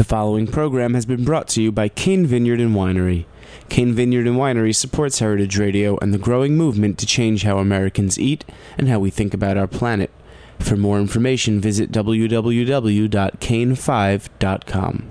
following program has been brought to you by Cane Vineyard and Winery. Cane Vineyard and Winery supports Heritage Radio and the growing movement to change how Americans eat and how we think about our planet. For more information, visit www.cane5.com.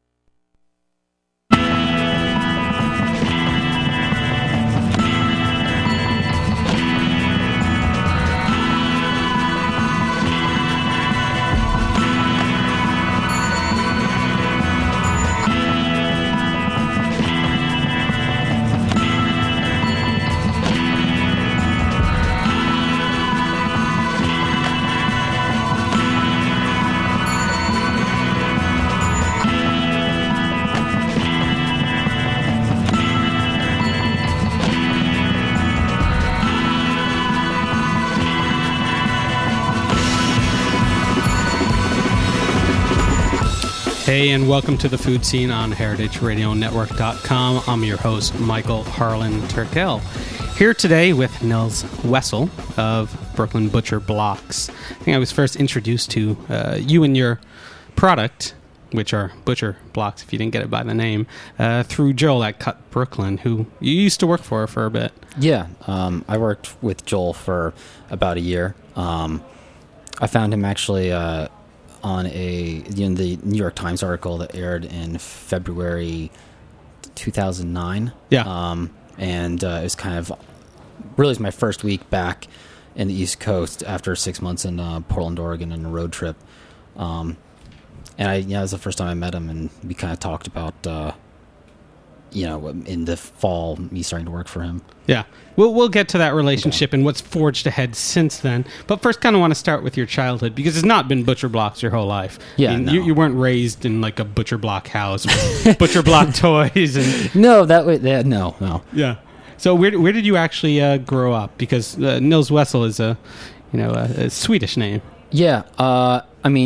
Hey, and welcome to the Food Scene on HeritageRadioNetwork.com. I'm your host, Michael Harlan Turkel. Here today with Nils Wessel of Brooklyn Butcher Blocks. I think I was first introduced to you and your product, which are Butcher Blocks, if you didn't get it by the name, through Joel at Cut Brooklyn, who you used to work for a bit. Yeah, I worked with Joel for about a year. I found him actually on the New York Times article that aired in February 2009. Yeah. And it was kind of really my first week back in the East Coast after 6 months in Portland, Oregon on a road trip. And it was the first time I met him, and we kind of talked about in the fall, me starting to work for him. Yeah. We'll get to that relationship and what's forged ahead since then. But first, kind of want to start with your childhood, because it's not been Butcher Blocks your whole life. Yeah, I mean, no. you weren't raised in like a Butcher Block house with Butcher Block toys. And No, no. Yeah. So where did you actually grow up? Because Nils Wessel is a Swedish name. Yeah. I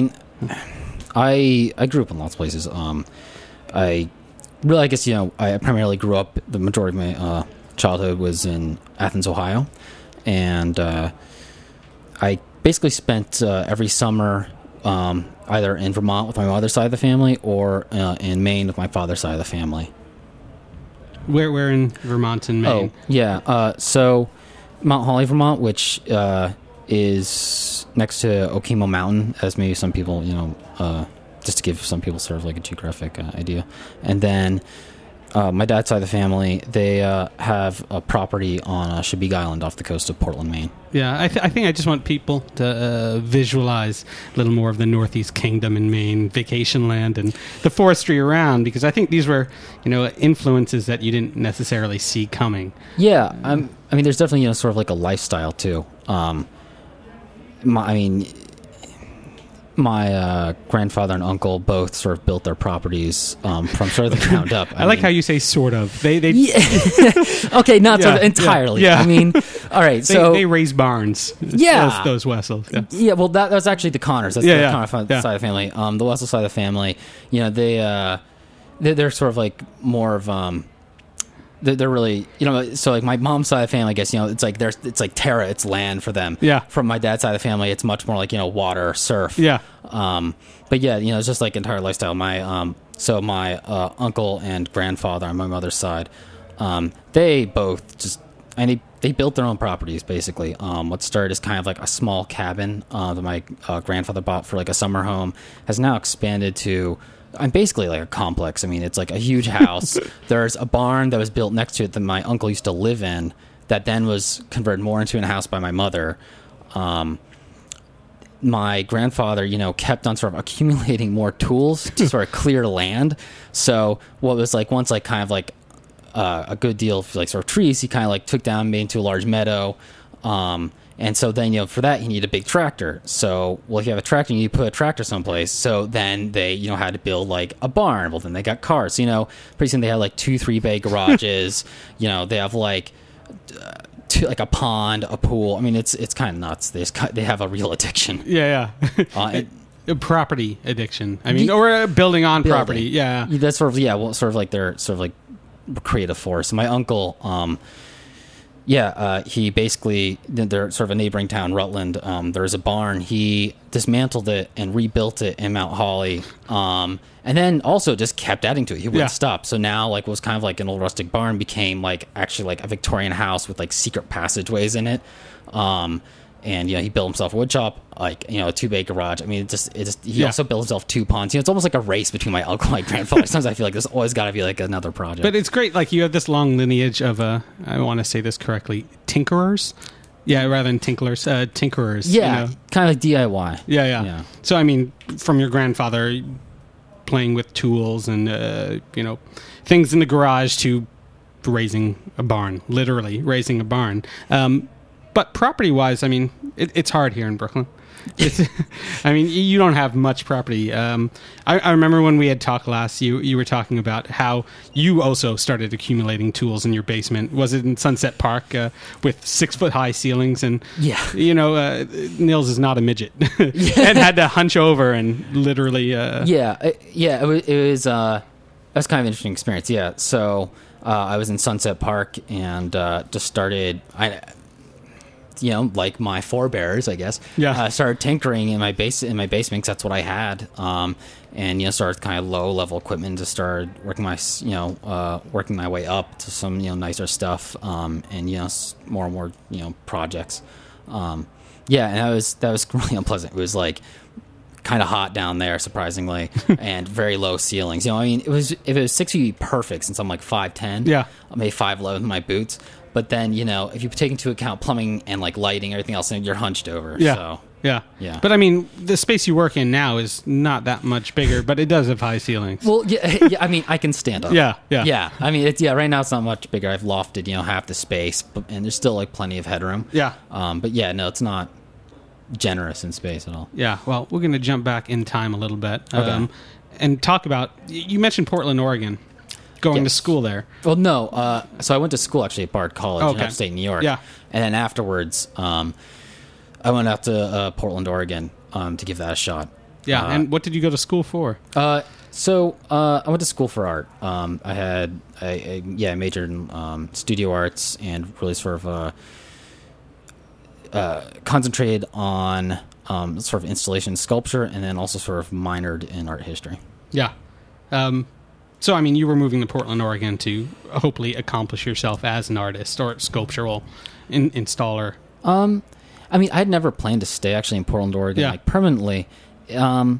grew up in lots of places. I primarily grew up, the majority of my childhood was in Athens, Ohio. And I basically spent every summer either in Vermont with my mother's side of the family or in Maine with my father's side of the family. Where in Vermont and Maine? Oh, yeah. So Mount Holly, Vermont, which is next to Okemo Mountain, as maybe some people, just to give some people sort of like a geographic idea. And then my dad's side of the family, they have a property on Chebeague Island off the coast of Portland, Maine. Yeah, I think I just want people to visualize a little more of the Northeast Kingdom in Maine, vacation land, and the forestry around, because I think these were, influences that you didn't necessarily see coming. Yeah, there's definitely, sort of like a lifestyle, too. My grandfather and uncle both sort of built their properties from sort of the ground up. I like how you say sort of. They yeah. Okay, not sort of entirely. Yeah. All right. So they raise barns. Yeah, those Wessels. Yeah. Yeah. Well, that was actually the Connors. That's the Connor side of the family. The Wessel side of the family. They're sort of like more of They're really, so like my mom's side of the family, I guess, it's like terra, it's land for them. Yeah. From my dad's side of the family, it's much more like, water, surf. Yeah. But yeah, it's just like entire lifestyle. My, uncle and grandfather on my mother's side, they both just, they built their own properties basically. What started as kind of like a small cabin, that my grandfather bought for like a summer home has now expanded to, I'm basically like a complex. It's like a huge house. There's a barn that was built next to it that my uncle used to live in that then was converted more into a house by my mother. My grandfather, kept on sort of accumulating more tools to sort of clear land. So what was like once like kind of like a good deal of like sort of trees, he kind of like took down, made into a large meadow. And so then, for that, you need a big tractor. So, if you have a tractor, you need to put a tractor someplace. So then they, had to build like a barn. Well, then they got cars. Pretty soon they had like 2-3 bay garages. They have like like a pond, a pool. It's kind of nuts. They have a real addiction. Yeah. A property addiction. Or building on property. Yeah. That's sort of, sort of like their sort of like creative force. My uncle, He basically, they're sort of a neighboring town, Rutland. There's a barn. He dismantled it and rebuilt it in Mount Holly. And then also just kept adding to it. He wouldn't stop. So now, like, what was kind of like an old rustic barn became like actually like a Victorian house with like secret passageways in it. And, he built himself a wood shop, like, a 2-bay garage. I mean, he also built himself 2 ponds. It's almost like a race between my uncle and my grandfather. Sometimes I feel like there's always got to be like another project. But it's great. Like, you have this long lineage of, I want to say this correctly, tinkerers? Yeah, rather than tinklers, tinkerers. Yeah, kind of like DIY. Yeah. So, I mean, from your grandfather playing with tools and, things in the garage to raising a barn, literally raising a barn. But property-wise, I mean, it's hard here in Brooklyn. I mean, you don't have much property. I remember when we had talked last, you were talking about how you also started accumulating tools in your basement. Was it in Sunset Park with 6-foot-high ceilings? And, Nils is not a midget and had to hunch over and literally... It was kind of an interesting experience, So I was in Sunset Park and just started... like my forebears, I guess. Started tinkering in my basement because that's what I had. And started kind of low level equipment. Just started working working my way up to some nicer stuff. And more and more projects. And that was really unpleasant. It was like kind of hot down there, surprisingly, and very low ceilings. If it was 6 feet perfect, since I'm like 5'10", I made 5'11" with my boots. But then, if you take into account plumbing and like lighting, everything else, you're hunched over. Yeah. But I mean, the space you work in now is not that much bigger, but it does have high ceilings. Well, I mean, I can stand up. Yeah. I mean, right now it's not much bigger. I've lofted, half the space, and there's still like plenty of headroom. But it's not generous in space at all. Yeah. Well, we're going to jump back in time a little bit, okay. And talk about. You mentioned Portland, Oregon. Going to school there. Well, no. So I went to school actually at Bard College in upstate New York. Yeah. And then afterwards, I went out to Portland, Oregon, to give that a shot. Yeah. And what did you go to school for? So I went to school for art. I majored in studio arts and really sort of concentrated on sort of installation sculpture, and then also sort of minored in art history. Yeah. So, I mean, you were moving to Portland, Oregon to hopefully accomplish yourself as an artist or sculptural installer. I mean, I'd never planned to stay actually in Portland, Oregon, like permanently. In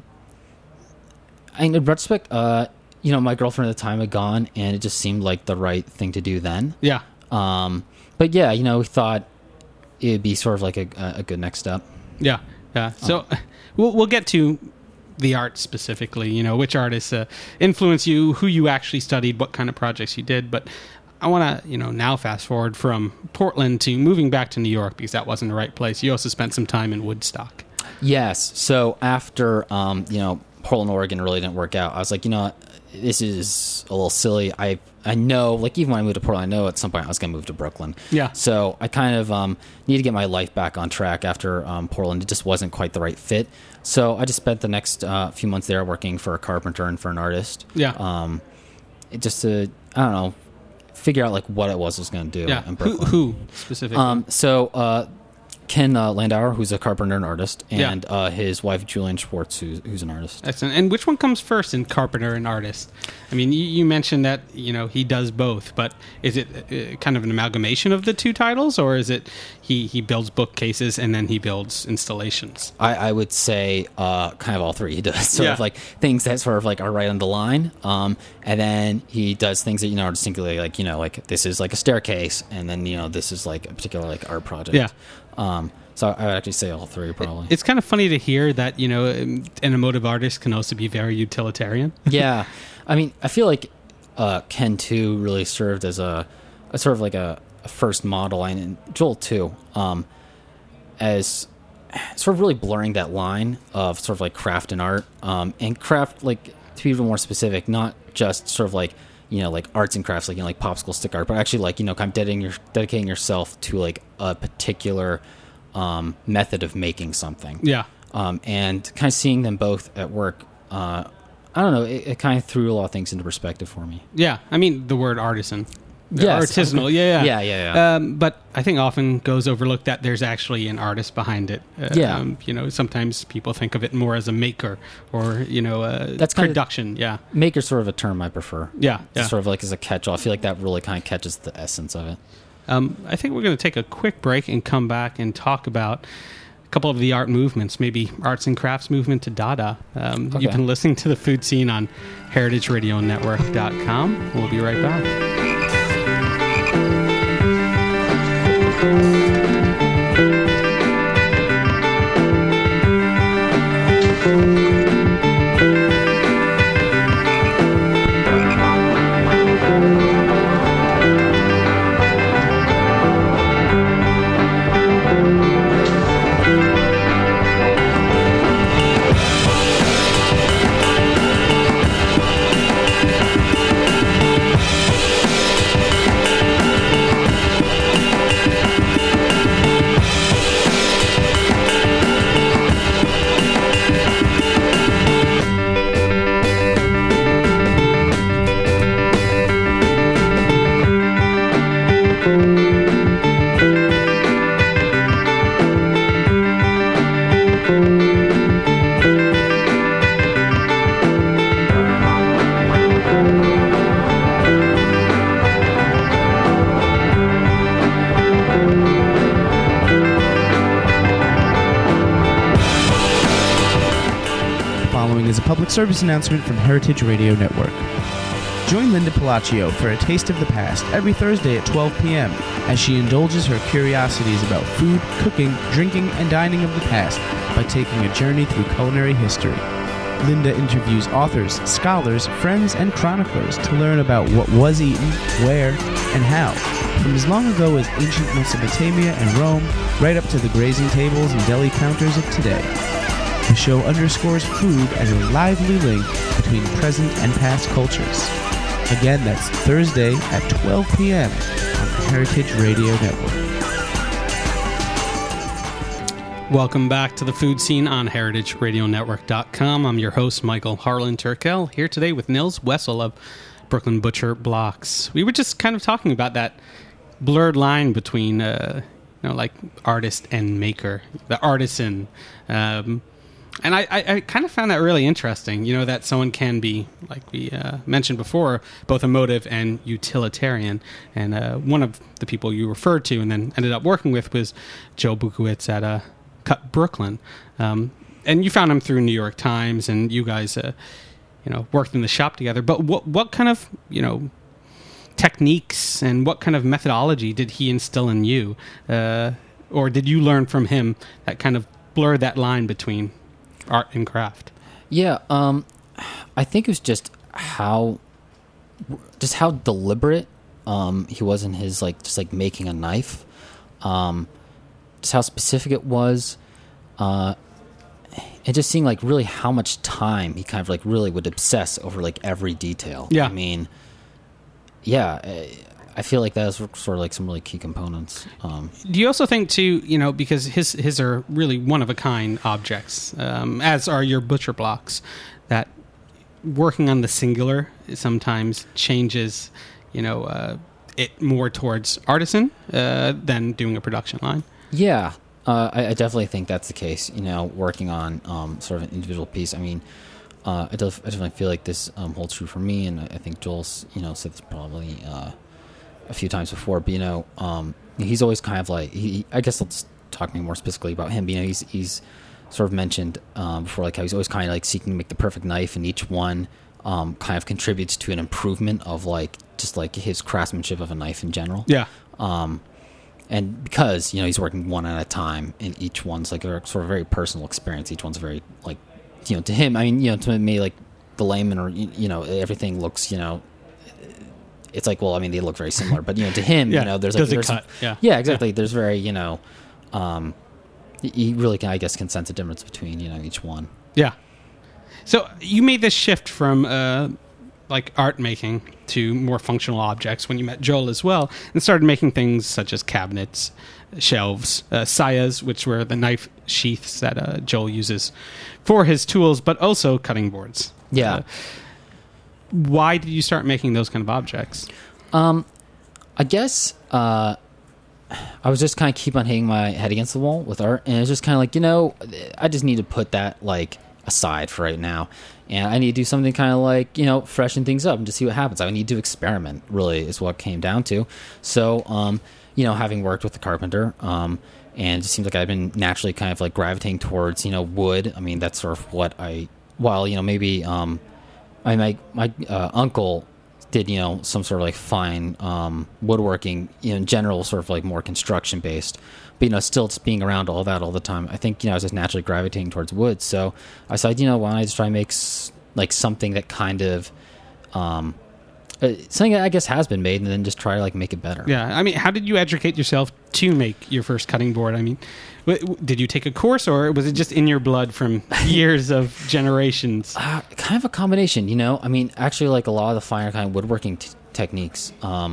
retrospect, my girlfriend at the time had gone, and it just seemed like the right thing to do then. Yeah. But yeah, we thought it'd be sort of like a good next step. Yeah. So we'll get to the art specifically, which artists influence you, who you actually studied, what kind of projects you did. But I want to, now fast forward from Portland to moving back to New York, because that wasn't the right place. You also spent some time in Woodstock. Yes. So after, Portland, Oregon really didn't work out, I was like, this is a little silly. I know, like, even when I moved to Portland, I know at some point I was going to move to Brooklyn. Yeah. So I kind of need to get my life back on track after Portland. It just wasn't quite the right fit. So I just spent the next few months there working for a carpenter and for an artist. Yeah. Just to, I don't know, figure out like what it was I was going to do in Brooklyn. Who specifically? So Ken Landauer, who's a carpenter and artist, and his wife Julian Schwartz, who's an artist. Excellent. And which one comes first in carpenter and artist? I mean, you mentioned that he does both, but is it kind of an amalgamation of the two titles, or is it he builds bookcases and then he builds installations? I would say kind of all three. He does sort of like things that sort of like are right on the line, and then he does things that are distinctly like like this is like a staircase, and then this is like a particular like art project. Yeah. So I would actually say all three, probably. It's kind of funny to hear that, an emotive artist can also be very utilitarian. Yeah. I mean, I feel like Ken, too, really served as a sort of like a first model, and Joel, too, as sort of really blurring that line of sort of like craft and art. And craft, like, to be even more specific, not just sort of like, like arts and crafts, like, like popsicle stick art, but actually like, kind of dedicating yourself to like a particular method of making something. Yeah. And kind of seeing them both at work, I don't know, it kind of threw a lot of things into perspective for me. Yeah. I mean, the word artisan. Yes. artisanal. Yeah. Yeah. But I think often goes overlooked that there's actually an artist behind it. Sometimes people think of it more as a maker or That's kind of- production. Yeah. Maker's sort of a term I prefer. Yeah. It's sort of like as a catch-all. I feel like that really kind of catches the essence of it. I think we're going to take a quick break and come back and talk about a couple of the art movements, maybe arts and crafts movement to Dada. Okay. You've been listening to The Food Scene on heritageradionetwork.com. We'll be right back. Public service announcement from Heritage Radio Network. Join Linda Palacio for a taste of the past every Thursday at 12 p.m. as she indulges her curiosities about food, cooking, drinking, and dining of the past by taking a journey through culinary history. Linda interviews authors, scholars, friends, and chroniclers to learn about what was eaten, where, and how, from as long ago as ancient Mesopotamia and Rome, right up to the grazing tables and deli counters of today. The show underscores food as a lively link between present and past cultures. Again, that's Thursday at 12 p.m. on the Heritage Radio Network. Welcome back to The Food Scene on heritageradionetwork.com. I'm your host, Michael Harlan Turkel, here today with Nils Wessel of Brooklyn Butcher Blocks. We were just kind of talking about that blurred line between, like artist and maker, the artisan. And I kind of found that really interesting, that someone can be, like we mentioned before, both emotive and utilitarian. And one of the people you referred to and then ended up working with was Joe Bukowitz at Cut Brooklyn. And you found him through New York Times, and you guys, worked in the shop together. But what kind of, techniques and what kind of methodology did he instill in you? Or did you learn from him that kind of blurred that line between art and craft? Yeah, I think it was just how deliberate he was in his making a knife, just how specific it was, and just seeing really how much time he kind of really would obsess over every detail. Yeah, I mean, yeah. I feel like that was sort of some really key components. Do you also think too, because his are really one-of-a-kind objects, as are your butcher blocks, that working on the singular sometimes changes, it more towards artisan than doing a production line? Yeah, I definitely think that's the case. Working on sort of an individual piece. I mean, I definitely feel like this holds true for me, and I think Joel's said this probably a few times before, but he's always kind of I guess I'll just talk more specifically about him. He's sort of mentioned before, how he's always kind of seeking to make the perfect knife, and each one kind of contributes to an improvement of just his craftsmanship of a knife in general. Yeah. And because he's working one at a time, and each one's a sort of very personal experience. Each one's very to him. I mean, to me, the layman or everything looks it's they look very similar, but to him, yeah. There's does there's it cut? Yeah, exactly. There's very he really can, I guess, can sense the difference between each one. Yeah. So you made this shift from art making to more functional objects when you met Joel as well, and started making things such as cabinets, shelves, sayas, which were the knife sheaths that Joel uses for his tools, but also cutting boards. Yeah. Why did you start making those kind of objects? I guess I was just kind of keep on hitting my head against the wall with art, and it's just kind of like, I just need to put that like aside for right now, and I need to do something kind of like, freshen things up and just see what happens. I need to experiment, really, is what it came down to. So, having worked with the carpenter, and it just seems like I've been naturally kind of like gravitating towards, wood. I mean, that's sort of what maybe my uncle did, some sort of like fine woodworking, in general, sort of like more construction based, but still just being around all that all the time. I think I was just naturally gravitating towards wood, so I decided, why don't I just try and make like something that kind of something that I guess has been made, and then just try to like make it better. Yeah, I mean, how did you educate yourself to make your first cutting board? I mean, did you take a course, or was it just in your blood from years of generations? Kind of a combination, I mean, actually, like a lot of the finer kind of woodworking techniques,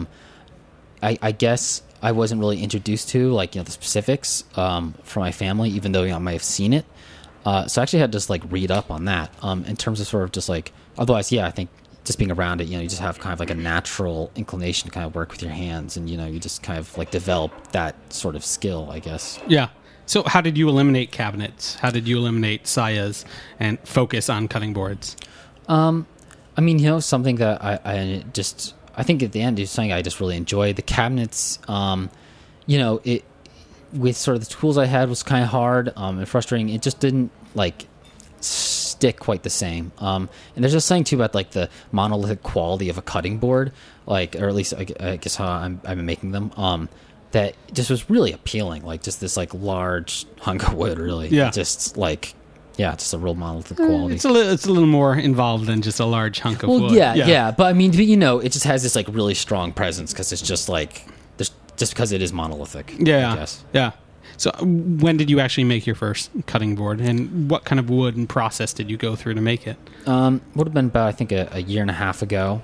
I guess I wasn't really introduced to, like, the specifics from my family, even though I might have seen it. So I actually had to just like read up on that in terms of sort of just like, otherwise, I think just being around it, you just have kind of like a natural inclination to kind of work with your hands, and you just kind of like develop that sort of skill, I guess. Yeah. So how did you eliminate cabinets? How did you eliminate sayas and focus on cutting boards? I mean, something that I think at the end is something I just really enjoyed. The cabinets, it with sort of the tools I had was kind of hard and frustrating. It just didn't like stick quite the same. And there's just something too about like the monolithic quality of a cutting board, like, or at least I guess how I've been making them. That just was really appealing, like just this like large hunk of wood, really. Yeah. Just like, just a real monolithic quality. It's a little more involved than just a large hunk of wood. Yeah. But I mean, it just has this like really strong presence because it's just like, just because it is monolithic. Yeah. I guess. Yeah. So when did you actually make your first cutting board, and what kind of wood and process did you go through to make it? Would have been about, I think, a year and a half ago.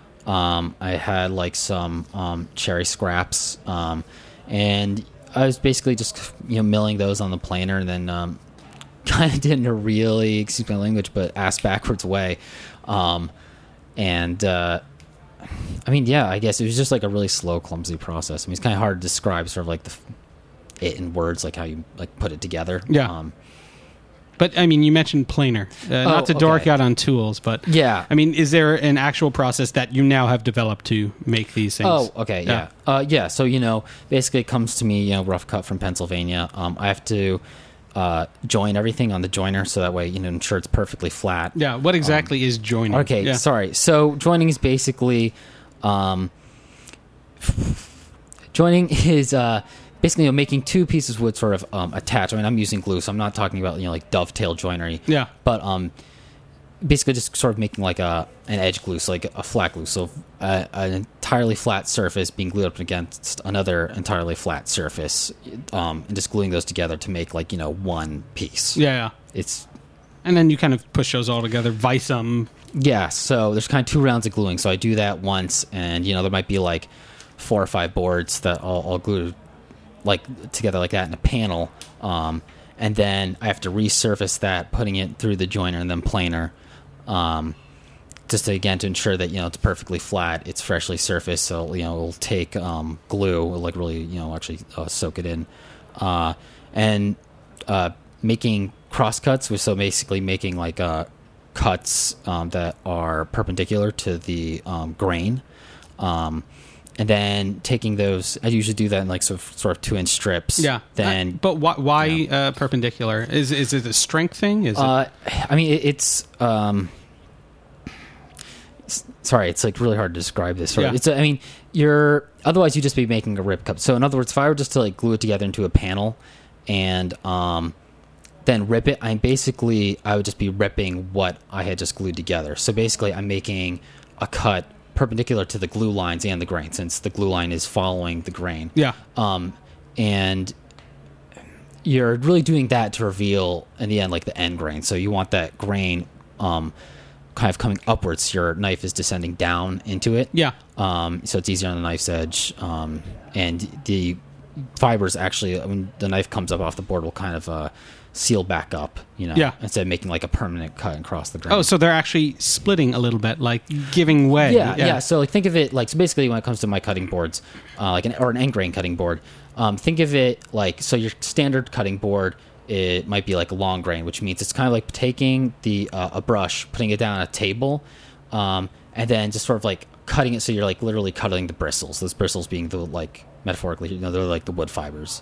I had like some cherry scraps, and I was basically just milling those on the planer, and then kind of did in a really, excuse my language, but ass backwards way. I mean, I guess it was just like a really slow, clumsy process. I mean, it's kind of hard to describe sort of like it in words, like how you like put it together. Yeah. But I mean, you mentioned planer, not to dork out on tools, but yeah. I mean, is there an actual process that you now have developed to make these things? Oh, okay, yeah. So basically, it comes to me, rough cut from Pennsylvania. I have to join everything on the joiner, so that way ensure it's perfectly flat. Yeah. What exactly is joining? Okay, sorry. So joining is basically basically making two pieces of wood sort of attach. I mean, I'm using glue, so I'm not talking about like dovetail joinery. Yeah. But basically just sort of making like an edge glue, so like a flat glue. So an entirely flat surface being glued up against another entirely flat surface, and just gluing those together to make like one piece. Yeah. And then you kind of push those all together, vise them. Yeah. So there's kind of 2 rounds of gluing. So I do that once, and there might be like 4 or 5 boards that all glued like together like that in a panel, and then I have to resurface that, putting it through the joiner and then planer, just to ensure that it's perfectly flat, it's freshly surfaced, so it'll take glue, like really actually soak it in, and making cross cuts, so basically making like cuts that are perpendicular to the grain. And then taking those, I usually do that in like sort of 2-inch strips. Yeah. Then, but why perpendicular? Is it a strength thing? Is it? I mean, it's sorry, it's like really hard to describe this. Yeah. It's I mean, otherwise you'd just be making a rip cup. So in other words, if I were just to like glue it together into a panel and then rip it, I would just be ripping what I had just glued together. So basically, I'm making a cut perpendicular to the glue lines and the grain, since the glue line is following the grain. Yeah. And you're really doing that to reveal in the end like the end grain. So you want that grain kind of coming upwards, so your knife is descending down into it. Yeah. So it's easier on the knife's edge. And the fibers actually, when the knife comes up off the board, will kind of seal back up, Yeah. instead of making like a permanent cut across the grain. Oh, so they're actually splitting a little bit, like giving way. Yeah. So like think of it like, so basically when it comes to my cutting boards, like an end grain cutting board, think of it like, so your standard cutting board, it might be like a long grain, which means it's kind of like taking a brush, putting it down on a table, and then just sort of like cutting it. So you're like literally cutting the bristles. Those bristles being the, like, metaphorically, they're like the wood fibers.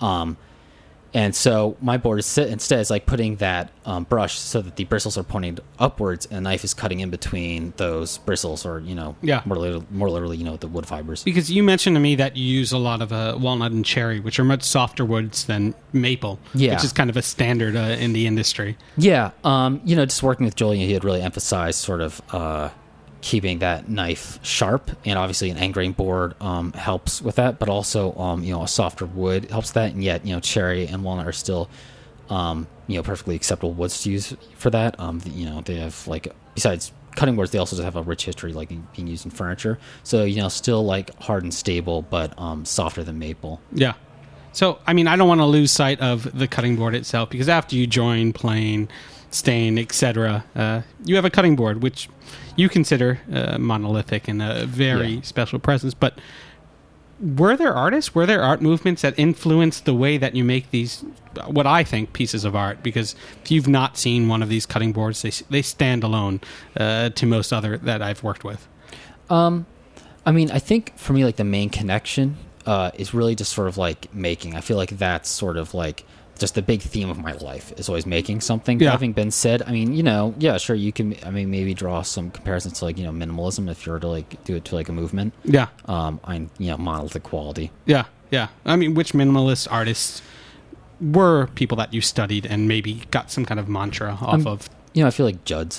And so my board instead is like putting that brush so that the bristles are pointing upwards, and the knife is cutting in between those bristles, or more literally, the wood fibers. Because you mentioned to me that you use a lot of walnut and cherry, which are much softer woods than maple, which is kind of a standard in the industry. Yeah, just working with Julian, he had really emphasized sort of keeping that knife sharp, and obviously an end grain board helps with that, but also a softer wood helps that, and yet cherry and walnut are still perfectly acceptable woods to use for that. They have, like, besides cutting boards, they also just have a rich history like being used in furniture, so still like hard and stable, but softer than maple. Yeah. So I mean, I don't want to lose sight of the cutting board itself, because after you join plane, stain, etc., you have a cutting board which you consider monolithic and a very special presence. But were there art movements that influenced the way that you make these, what I think, pieces of art? Because if you've not seen one of these cutting boards, they stand alone to most other that I've worked with. I mean, I think for me, like, the main connection is really just sort of like making. I feel like that's sort of like just the big theme of my life is always making something. Yeah. That having been said, I mean, sure, you can, maybe draw some comparisons to, like, minimalism if you were to, like, do it to, like, a movement. Yeah. Monolithic quality. Yeah, yeah. I mean, which minimalist artists were people that you studied and maybe got some kind of mantra off of? I feel like Judd's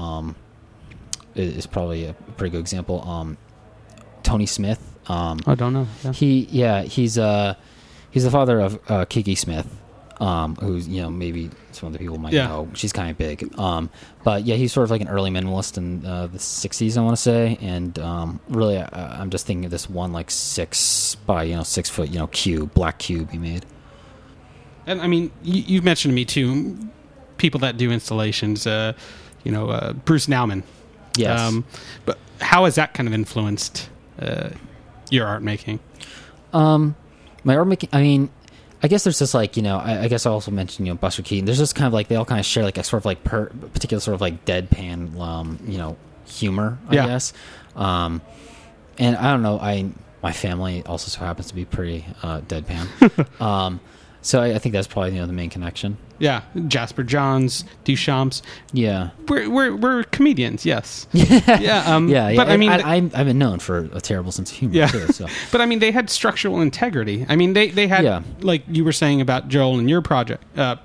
is probably a pretty good example. Tony Smith. I don't know. Yeah. He's the father of Kiki Smith. Who's, maybe some of the people might know. She's kind of big. But yeah, he's sort of like an early minimalist in the 60s, I want to say. And really, I'm just thinking of this one, like, 6 by 6 foot cube, black cube he made. And I mean, you've mentioned to me too, people that do installations. Bruce Nauman. Yes. But how has that kind of influenced your art making? My art making, I mean, I guess there's just, like, I guess I also mentioned, Buster Keaton. There's just kind of like, they all kind of share, like, a sort of like particular sort of like deadpan, humor, I guess. And I don't know, my family also so happens to be pretty deadpan. So I think that's probably, the main connection. Yeah, Jasper Johns, Duchamps. Yeah, we're comedians. Yes. Yeah. But I mean, I've been known for a terrible sense of humor too. So. But I mean, they had structural integrity. I mean, they had, like you were saying about Joel and your product.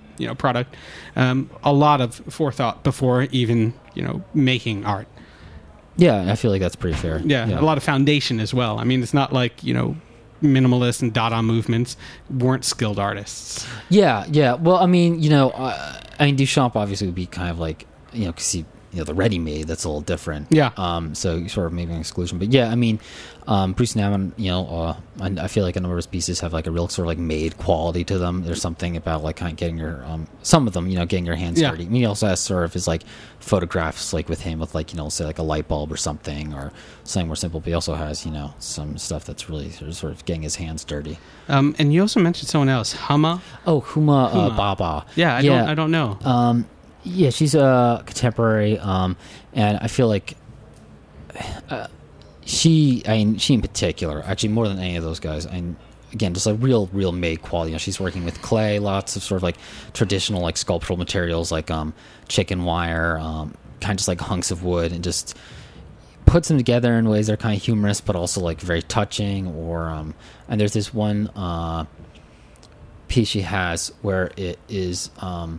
A lot of forethought before even making art. Yeah, I feel like that's pretty fair. Yeah, a lot of foundation as well. I mean, it's not like minimalist and Dada movements weren't skilled artists. Yeah. Well, I mean, Duchamp obviously would be kind of like, because the ready-made, that's a little different. Yeah. So sort of maybe an exclusion, but yeah, I mean, Bruce Nauman, I feel like a number of his pieces have, like, a real sort of like made quality to them. There's something about, like, kind of getting your some of them, getting your hands dirty. I mean, he also has sort of his, like, photographs, like, with him with, like, say like a light bulb or something more simple. But he also has some stuff that's really sort of getting his hands dirty. And you also mentioned someone else, Huma. Oh, Huma Baba. Yeah, I don't know. Yeah, she's a contemporary, and I feel like she in particular, actually more than any of those guys, and again, just a real made quality. She's working with clay, lots of sort of like traditional, like, sculptural materials, like chicken wire, kind of just like hunks of wood, and just puts them together in ways that are kind of humorous, but also, like, very touching. Or and there's this one piece she has where it is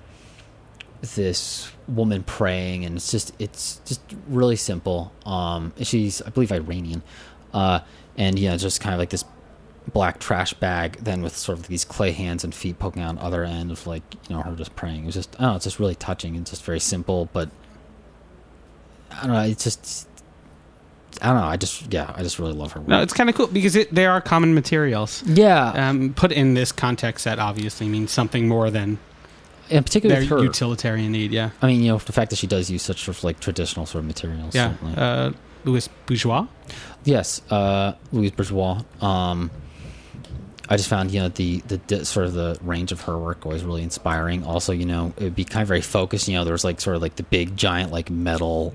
this woman praying, and it's just really simple. She's, I believe, Iranian, and just kind of like this black trash bag, then with sort of these clay hands and feet poking out on the other end of, like, her just praying. It was just, it's just really touching and just very simple, but I don't know, it's just, I don't know, I just really love her work. No, it's kind of cool because they are common materials. Yeah. Put in this context that obviously means something more than in particular their with her, utilitarian need. Yeah, I mean, the fact that she does use such sort of like traditional sort of materials. yeah. Certainly. Louis Bourgeois. Yes, Louise Bourgeois. I just found the sort of the range of her work always really inspiring. Also, it would be kind of very focused. There was like sort of like the big giant like metal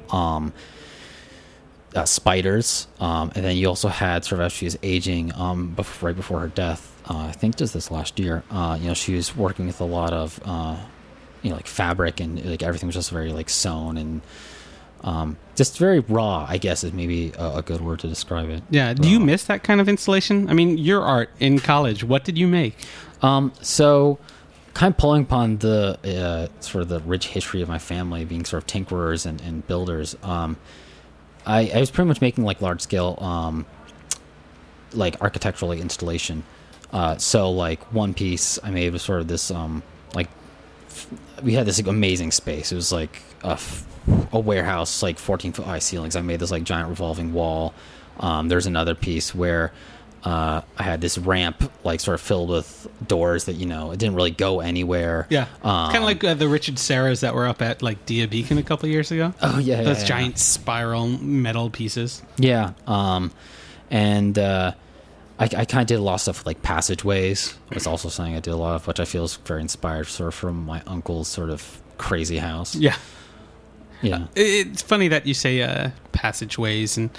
spiders, and then you also had sort of as she was aging, right before her death. I think just this last year, she was working with a lot of like fabric, and like everything was just very like sewn and. Just very raw, I guess, is maybe a good word to describe it. Yeah. Do you miss that kind of installation? I mean, your art in college, what did you make? So kind of pulling upon the sort of the rich history of my family being sort of tinkerers and builders, I was pretty much making like large scale like architectural like, installation. So like one piece I made was sort of this like we had this like, amazing space. It was like a warehouse, like 14-foot high ceilings. I made this like giant revolving wall. There's another piece where I had this ramp like sort of filled with doors that it didn't really go anywhere. Yeah, it's kind of like the Richard Serras that were up at like Dia Beacon a couple years ago. Oh yeah, those giant spiral metal pieces. Yeah, and I kind of did a lot of stuff with like passageways. It's also something I did a lot of, which I feel is very inspired sort of from my uncle's sort of crazy house. Yeah. Yeah, it's funny that you say passageways. And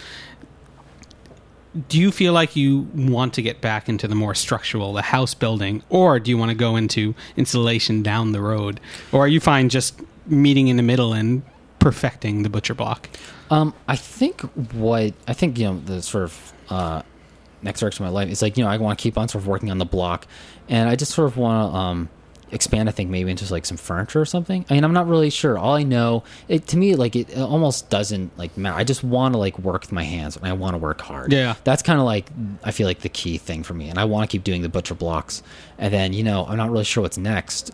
do you feel like you want to get back into the more structural, the house building, or do you want to go into installation down the road, or are you fine just meeting in the middle and perfecting the butcher block? I think the sort of next direction of my life is like I want to keep on sort of working on the block, and I just sort of want to expand, I think, maybe into like some furniture or something. I mean, I'm not really sure. All I know, to me, like it almost doesn't like matter. I just want to like work with my hands, and I want to work hard. Yeah, that's kind of like I feel like the key thing for me, and I want to keep doing the butcher blocks. And then I'm not really sure what's next.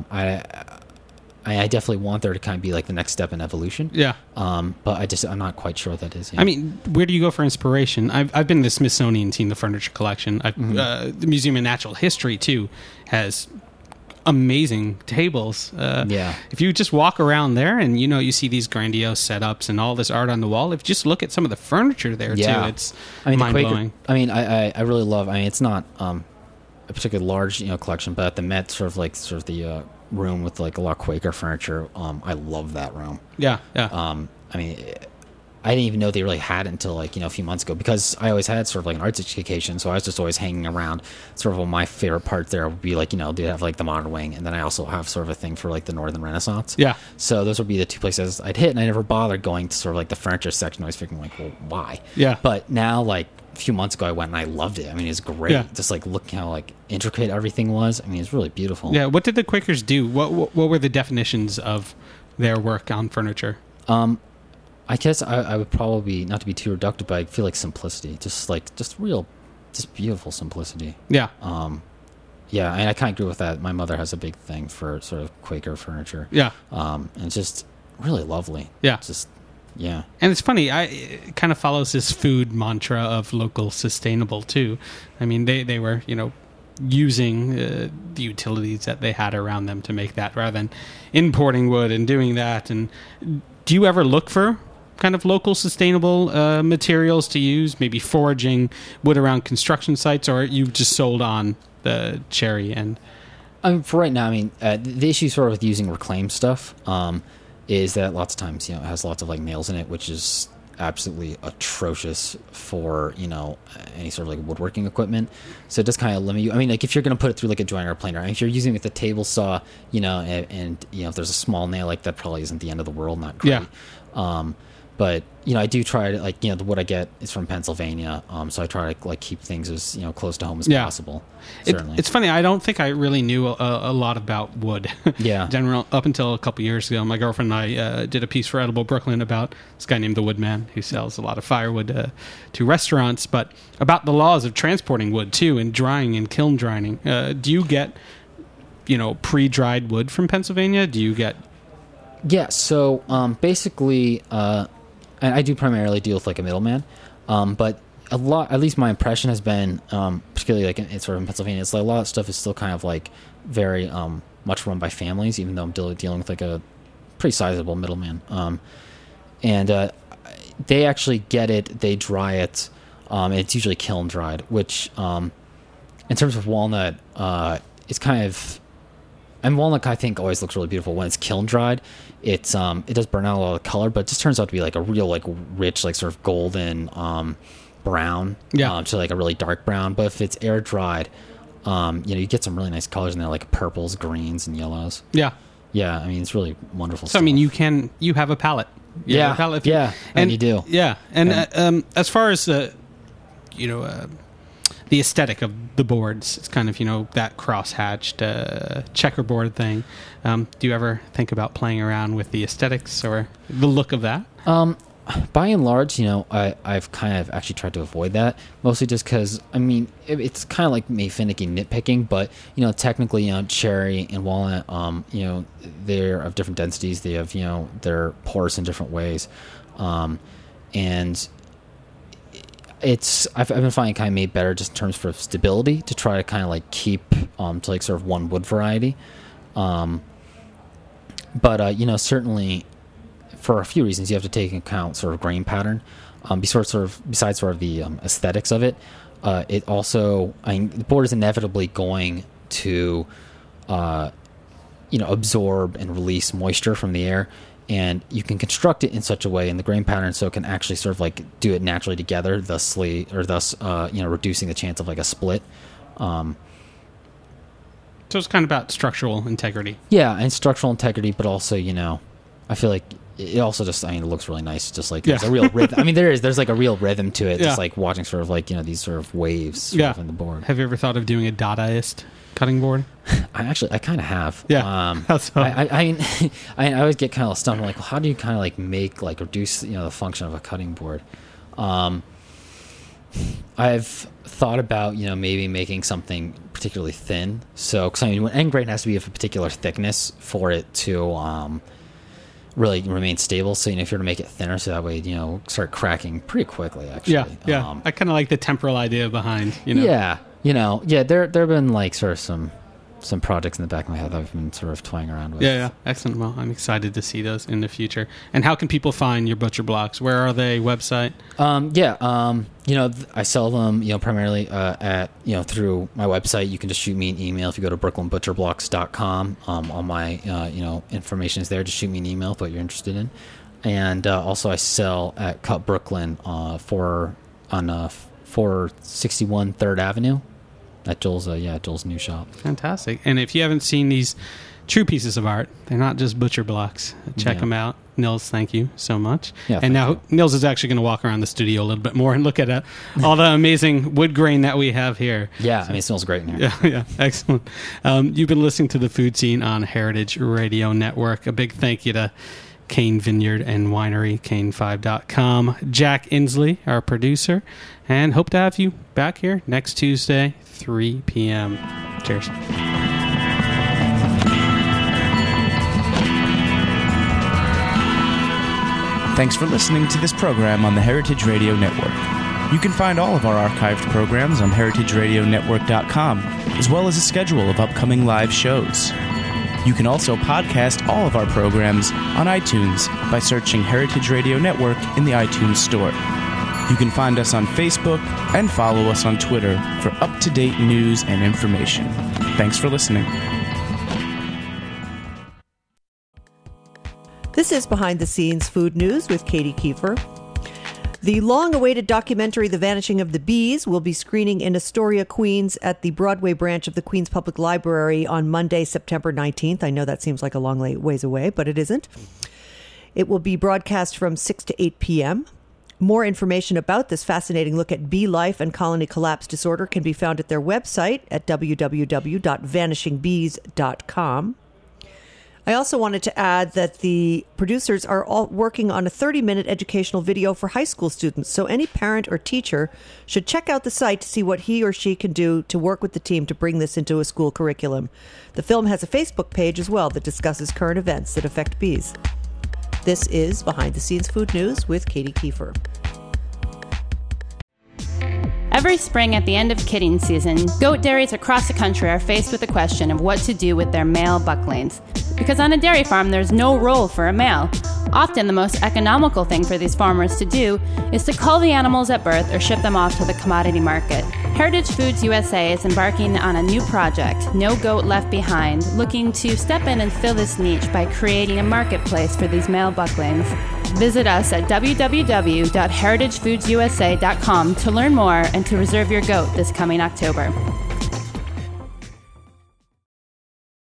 I definitely want there to kind of be like the next step in evolution. Yeah. But I'm not quite sure what that is yet. I mean, where do you go for inspiration? I've been to the Smithsonian Team, the Furniture Collection. The Museum of Natural History too has amazing tables. Yeah. If you just walk around there and you see these grandiose setups and all this art on the wall, if you just look at some of the furniture there too, it's mind blowing. I really love. I mean, it's not a particularly large collection, but at the Met sort of the room with like a lot of Quaker furniture. I love that room. Yeah. I mean, I didn't even know they really had it until like a few months ago, because I always had sort of like an arts education, so I was just always hanging around. Sort of one of my favorite parts there would be like they have like the modern wing, and then I also have sort of a thing for like the Northern Renaissance. Yeah. So those would be the two places I'd hit, and I never bothered going to sort of like the furniture section. I was thinking like, well, why? Yeah. But now like a few months ago I went and I loved it. I mean, it's great. Yeah. Just like looking how like intricate everything was. I mean, it's really beautiful. Yeah. What did the Quakers do? What were the definitions of their work on furniture? I guess I would probably, not to be too reductive, but I feel like simplicity, just beautiful simplicity. Yeah. Yeah, and I kind of agree with that. My mother has a big thing for sort of Quaker furniture. Yeah. And it's just really lovely. Yeah. Yeah. And it's funny, it kind of follows this food mantra of local sustainable too. I mean, they were, using the utilities that they had around them to make that, rather than importing wood and doing that. And do you ever look for kind of local sustainable materials to use, maybe foraging wood around construction sites, or you just sold on the cherry end? For right now, the issue sort of with using reclaimed stuff is that lots of times, it has lots of like nails in it, which is absolutely atrocious for any sort of like woodworking equipment. So it does kind of limit you. I mean, like if you're going to put it through like a joiner or planer, if you're using it with a table saw, and if there's a small nail, like that probably isn't the end of the world. Not great. Yeah. But I do try to like the wood I get is from Pennsylvania, so I try to like keep things as close to home as possible. Certainly, it's funny. I don't think I really knew a lot about wood. Yeah, general up until a couple years ago. My girlfriend and I did a piece for Edible Brooklyn about this guy named the Woodman, who sells a lot of firewood to restaurants, but about the laws of transporting wood too, and drying and kiln drying. Do you get pre-dried wood from Pennsylvania? Do you get? Yeah. So basically. And I do primarily deal with like a middleman, but a lot, at least my impression has been, particularly like in sort of in Pennsylvania, it's like a lot of stuff is still kind of like very much run by families, even though I'm dealing with like a pretty sizable middleman. And they actually get it, they dry it, and it's usually kiln dried, which in terms of walnut, it's kind of, and walnut I think always looks really beautiful when it's kiln dried. It does burn out a lot of color, but it just turns out to be like a real like rich, like sort of golden brown, to like a really dark brown. But if it's air dried, you get some really nice colors in there, like purples, greens, and yellows. Yeah, I mean it's really wonderful. So stuff. I mean, you have a palette. And you do. Yeah, and as far as the aesthetic of the boards, it's kind of that cross-hatched checkerboard thing. Do you ever think about playing around with the aesthetics or the look of that? By and large, I've kind of actually tried to avoid that, mostly just because, I mean, it's kind of like me finicky nitpicking, but, technically, cherry and walnut, they're of different densities. They have, they're porous in different ways. And I've been finding it kind of made better just in terms of stability to try to kind of like keep to like sort of one wood variety. But certainly for a few reasons you have to take into account sort of grain pattern. Besides sort of the aesthetics of it, it also, the board is inevitably going to absorb and release moisture from the air. And you can construct it in such a way in the grain pattern so it can actually sort of like do it naturally together, thus reducing the chance of like a split. So it's kind of about structural integrity. Yeah, and structural integrity, but also, I feel like it also just, it looks really nice. Just like there's a real rhythm. I mean, there's like a real rhythm to it. Just like watching sort of like, these sort of waves sort of in the board. Have you ever thought of doing a Dadaist cutting board? I kind of have. Yeah. How so? I always get kind of stumped. I'm like, well, how do you kind of like reduce, the function of a cutting board? I've thought about, maybe making something particularly thin. So, because when end grain has to be of a particular thickness for it to really remain stable. So, if you're to make it thinner, so that way, start cracking pretty quickly, actually. Yeah. I kind of like the temporal idea behind, Yeah. There have been like sort of some projects in the back of my head that I've been sort of toying around with. Yeah. Excellent. Well, I'm excited to see those in the future. And how can people find your butcher blocks? Where are they? Website? I sell them, primarily at, through my website. You can just shoot me an email if you go to brooklynbutcherblocks.com. All my, information is there. Just shoot me an email if what you're interested in. And also I sell at Cut Brooklyn on 461 3rd Avenue. At Joel's new shop. Fantastic. And if you haven't seen these true pieces of art, they're not just butcher blocks. Check them out. Nils, thank you so much. Yeah, and now Nils is actually going to walk around the studio a little bit more and look at all the amazing wood grain that we have here. Yeah, it smells great in here. Yeah, excellent. You've been listening to The Food Scene on Heritage Radio Network. A big thank you to Cain Vineyard and Winery, Cain5.com, Jack Inslee, our producer, and hope to have you back here next Tuesday, 3 p.m. Cheers. Thanks for listening to this program on the Heritage Radio Network. You can find all of our archived programs on heritageradionetwork.com, as well as a schedule of upcoming live shows. You can also podcast all of our programs on iTunes by searching Heritage Radio Network in the iTunes Store. You can find us on Facebook and follow us on Twitter for up-to-date news and information. Thanks for listening. This is Behind the Scenes Food News with Katie Kiefer. The long-awaited documentary, The Vanishing of the Bees, will be screening in Astoria, Queens at the Broadway branch of the Queens Public Library on Monday, September 19th. I know that seems like a long ways away, but it isn't. It will be broadcast from 6 to 8 p.m. More information about this fascinating look at bee life and colony collapse disorder can be found at their website at www.vanishingbees.com. I also wanted to add that the producers are all working on a 30-minute educational video for high school students, so any parent or teacher should check out the site to see what he or she can do to work with the team to bring this into a school curriculum. The film has a Facebook page as well that discusses current events that affect bees. This is Behind the Scenes Food News with Katie Kiefer. Every spring at the end of kidding season, goat dairies across the country are faced with the question of what to do with their male bucklings. Because on a dairy farm, there's no role for a male. Often the most economical thing for these farmers to do is to cull the animals at birth or ship them off to the commodity market. Heritage Foods USA is embarking on a new project, No Goat Left Behind, looking to step in and fill this niche by creating a marketplace for these male bucklings. Visit us at www.heritagefoodsusa.com to learn more and to reserve your goat this coming October.